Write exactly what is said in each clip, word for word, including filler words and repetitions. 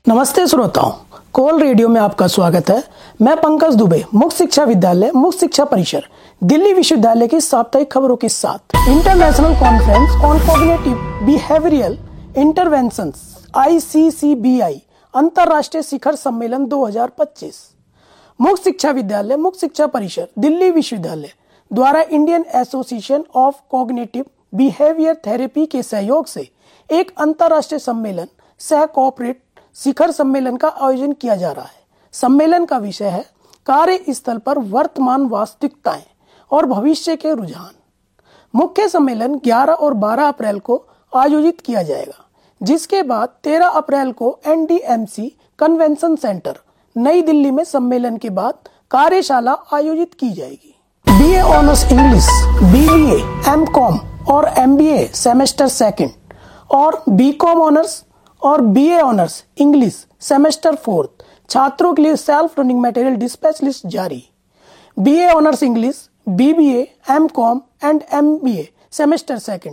नमस्ते श्रोताओं, कोल रेडियो में आपका स्वागत है। मैं पंकज दुबे मुक्त शिक्षा विद्यालय मुक्त शिक्षा परिसर दिल्ली विश्वविद्यालय की साप्ताहिक खबरों के साथ international conference on cognitive behavioural interventions I C C B I अंतर्राष्ट्रीय शिखर सम्मेलन दो हज़ार पच्चीस मुक्त शिक्षा विद्यालय मुक्त शिक्षा परिसर दिल्ली विश्वविद्यालय द्वारा Indian association of cognitive behaviour therapy के सहयोग से एक अंतर्राष्ट्रीय सम्मेलन सह कॉर्पोरेट शिखर सम्मेलन का आयोजन किया जा रहा है। सम्मेलन का विषय है कार्य स्थल पर वर्तमान वास्तविकताएं और भविष्य के रुझान। मुख्य सम्मेलन ग्यारह और बारह अप्रैल को आयोजित किया जाएगा, जिसके बाद तेरह अप्रैल को N D M C convention centre New Delhi में सम्मेलन के बाद कार्यशाला आयोजित की जाएगी। B A honours English, B B A, M com और M B A semester second और बी कॉम ऑनर्स और B A honours English semester fourth छात्रों के लिए self running material dispatch list जारी। B A honours English, B B A, M com and M B A semester second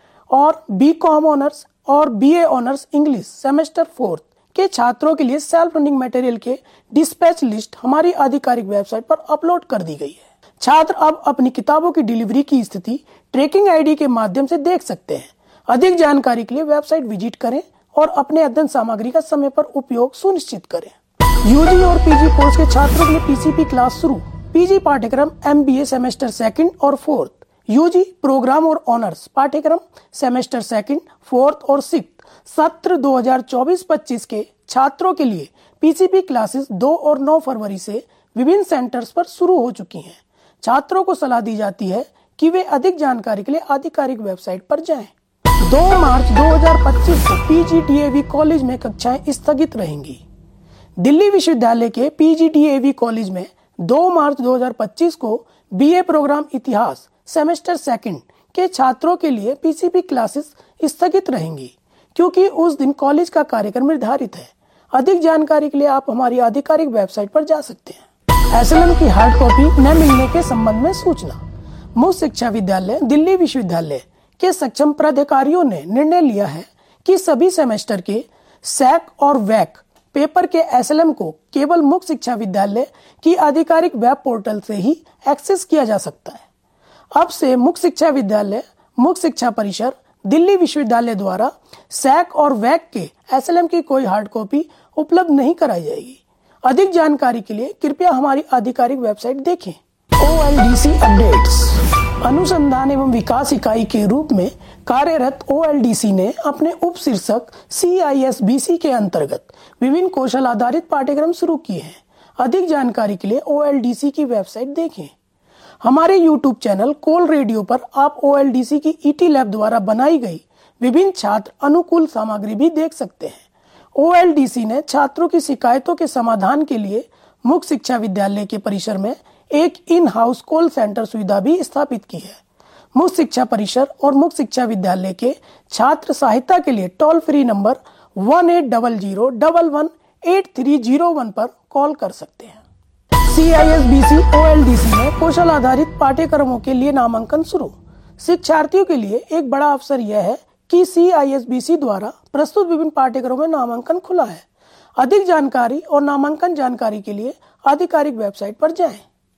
और B com honours और B A honours English semester fourth के छात्रों के लिए सेल्फ रनिंग मटेरियल के dispatch list हमारी आधिकारिक वेबसाइट पर अपलोड कर दी गई है। छात्र अब अपनी किताबों की डिलीवरी की स्थिति ट्रैकिंग आईडी के माध्यम से देख सकते हैं। अधिक जानकारी के लिए वेबसाइट विजिट करें और अपने अध्ययन सामग्री का समय पर उपयोग सुनिश्चित करें। यूजी और पीजी कोर्स के छात्रों के लिए पीसीपी क्लास शुरू। पीजी पाठ्यक्रम एमबीए सेमेस्टर सेकंड और फोर्थ, यूजी प्रोग्राम और ऑनर्स पाठ्यक्रम सेमेस्टर सेकंड, फोर्थ और सिक्स्थ सत्र दो हज़ार चौबीस पच्चीस के छात्रों के लिए पीसीपी क्लासेस दो और नौ फरवरी से विभिन्न सेंटर्स पर शुरू हो चुकी हैं। छात्रों को सलाह दी जाती है कि वे अधिक जानकारी के लिए आधिकारिक वेबसाइट पर जाएं। दो मार्च दो हज़ार पच्चीस को P G D A V college में कक्षाएं स्थगित रहेंगी। दिल्ली विश्वविद्यालय के P G D A V college में दो मार्च दो हज़ार पच्चीस को बी ए प्रोग्राम इतिहास सेमेस्टर सेकंड के छात्रों के लिए पीसीपी क्लासेस स्थगित रहेंगी, क्योंकि उस दिन कॉलेज का कार्यक्रम निर्धारित है। अधिक जानकारी के लिए आप हमारी आधिकारिक वेबसाइट पर जा सकते हैं। एस एल एम की हार्ड कॉपी न मिलने के संबंध में सूचना। मुक्त शिक्षा विद्यालय दिल्ली विश्वविद्यालय के सक्षम प्राधिकारियों ने निर्णय लिया है कि सभी सेमेस्टर के सैक और वैक पेपर के एस एल एम को केवल मुक्त शिक्षा विद्यालय की आधिकारिक वेब पोर्टल से ही एक्सेस किया जा सकता है। अब से मुक्त शिक्षा विद्यालय मुक्त शिक्षा परिसर दिल्ली विश्वविद्यालय द्वारा सैक और वैक के एस एल एम की कोई हार्ड कॉपी उपलब्ध नहीं कराई जाएगी। अधिक जानकारी के लिए कृपया हमारी आधिकारिक वेबसाइट देखें। O L D C updates. अनुसंधान एवं विकास इकाई के रूप में कार्यरत ओ एल डी सी ने अपने उप शीर्षक सी आई एस बी सी के अंतर्गत विभिन्न कौशल आधारित पाठ्यक्रम शुरू किए हैं। अधिक जानकारी के लिए ओ एल डी सी की वेबसाइट देखें। हमारे यूट्यूब चैनल कोल रेडियो पर आप ओ एल डी सी की ई टी लैब द्वारा बनाई गई विभिन्न छात्र अनुकूल सामग्री भी देख सकते हैं। ओ एल डी सी ने छात्रों की शिकायतों के समाधान के लिए मुक्त शिक्षा विद्यालय के परिसर में एक इन हाउस कॉल सेंटर सुविधा भी स्थापित की है। मुक्त शिक्षा परिसर और मुक्त शिक्षा विद्यालय के छात्र सहायता के लिए toll free number one eight double zero double one eight three zero one पर कॉल कर सकते हैं। C I S B C O L D C में कौशल आधारित पाठ्यक्रमों के लिए नामांकन शुरू। शिक्षार्थियों के लिए एक बड़ा अवसर यह है कि सी आई एस बी सी द्वारा प्रस्तुत विभिन्न पाठ्यक्रमों में नामांकन खुला है। अधिक जानकारी और नामांकन जानकारी के लिए आधिकारिक वेबसाइट पर जाएं।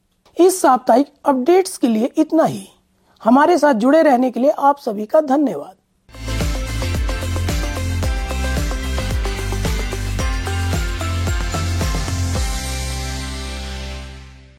इस साप्ताहिक अपडेट्स के लिए इतना ही। हमारे साथ जुड़े रहने के लिए आप सभी का धन्यवाद।